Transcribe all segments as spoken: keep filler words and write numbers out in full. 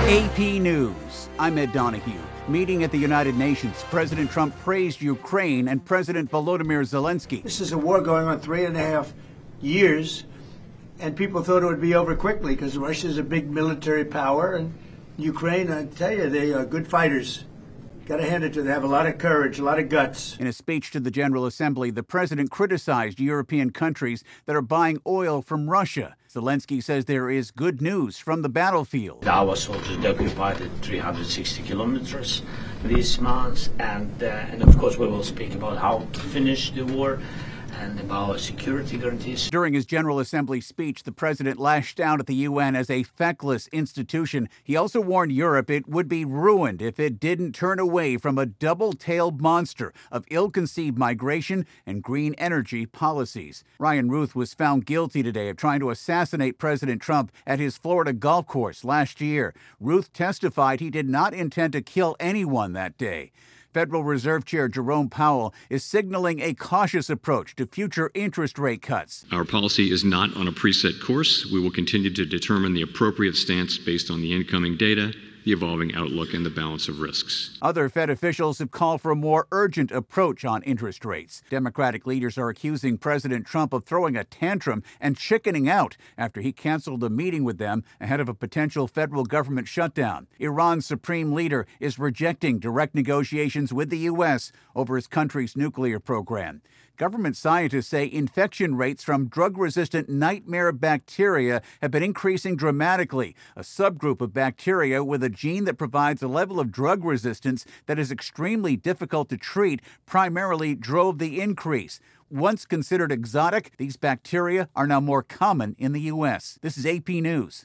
A P News, I'm Ed Donahue. Meeting at the United Nations, President Trump praised Ukraine and President Volodymyr Zelensky. This is a war going on three and a half years, and people thought it would be over quickly because Russia is a big military power, and Ukraine, I tell you, they are good fighters. Got to hand it to them. They have a lot of courage, a lot of guts. In a speech to the General Assembly, the president criticized European countries that are buying oil from Russia. Zelensky says there is good news from the battlefield. Our soldiers occupied three hundred sixty kilometers this month, and, uh, and of course we will speak about how to finish the war and about security guarantees. During his General Assembly speech, the president lashed out at the U N as a feckless institution. He also warned Europe it would be ruined if it didn't turn away from a double-tailed monster of ill-conceived migration and green energy policies. Ryan Ruth was found guilty today of trying to assassinate President Trump at his Florida golf course last year. Ruth testified he did not intend to kill anyone that day. Federal Reserve Chair Jerome Powell is signaling a cautious approach to future interest rate cuts. Our policy is not on a preset course. We will continue to determine the appropriate stance based on the incoming data, the evolving outlook, and the balance of risks. Other Fed officials have called for a more urgent approach on interest rates. Democratic leaders are accusing President Trump of throwing a tantrum and chickening out after he canceled a meeting with them ahead of a potential federal government shutdown. Iran's supreme leader is rejecting direct negotiations with the U S over his country's nuclear program. Government scientists say infection rates from drug-resistant nightmare bacteria have been increasing dramatically. A subgroup of bacteria with a gene that provides a level of drug resistance that is extremely difficult to treat primarily drove the increase. Once considered exotic, these bacteria are now more common in the U S. This is A P News.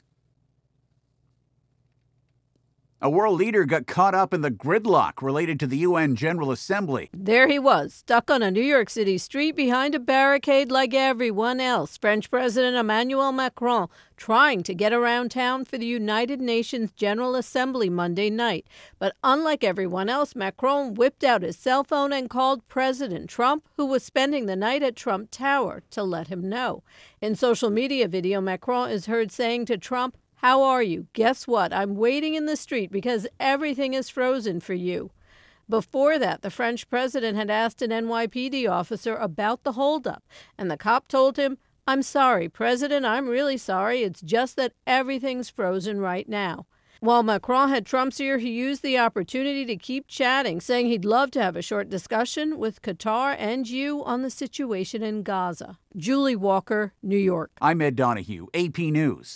A world leader got caught up in the gridlock related to the U N General Assembly. There he was, stuck on a New York City street behind a barricade like everyone else. French President Emmanuel Macron trying to get around town for the United Nations General Assembly Monday night. But unlike everyone else, Macron whipped out his cell phone and called President Trump, who was spending the night at Trump Tower, to let him know. In social media video, Macron is heard saying to Trump, "How are you? Guess what? I'm waiting in the street because everything is frozen for you." Before that, the French president had asked an N Y P D officer about the holdup, and the cop told him, "I'm sorry, President, I'm really sorry. It's just that everything's frozen right now." While Macron had Trump's ear, he used the opportunity to keep chatting, saying he'd love to have a short discussion with Qatar and you on the situation in Gaza. Julie Walker, New York. I'm Ed Donahue, A P News.